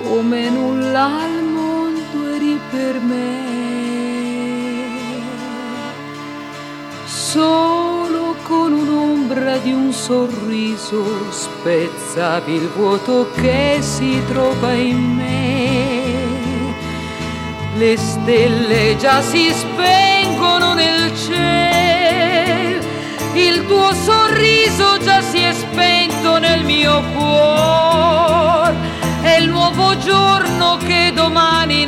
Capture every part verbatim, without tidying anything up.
come nulla al mondo eri per me. Solo con un'ombra di un sorriso spezzavi il vuoto che si trova in me. Le stelle già si spengono nel cielo, il tuo sorriso già si è spento nel mio cuore. È il nuovo giorno che domani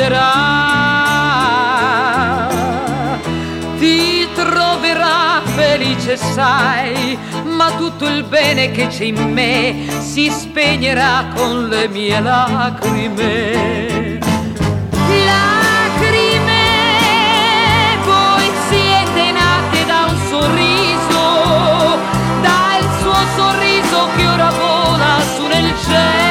nascerà. Ti troverà felice, sai, ma tutto il bene che c'è in me si spegnerà con le mie lacrime. Lacrime, voi siete nate da un sorriso, dal suo sorriso che ora vola su nel cielo.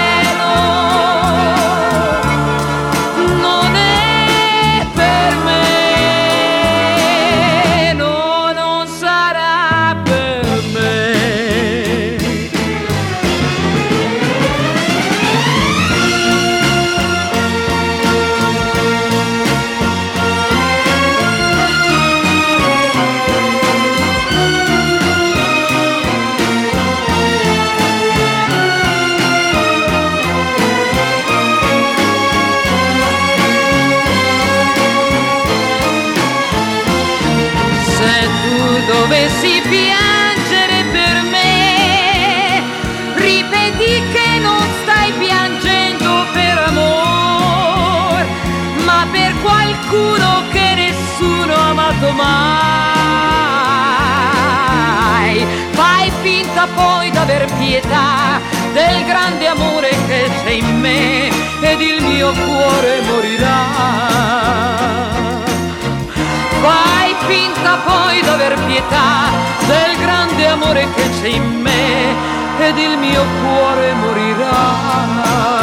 Dovessi piangere per me, ripeti che non stai piangendo per amor, ma per qualcuno che nessuno ha amato mai. Fai finta poi d'aver pietà del grande amore che c'è in me ed il mio cuore morirà. Fai finta poi d'aver pietà del grande amore che c'è in me ed il mio cuore morirà.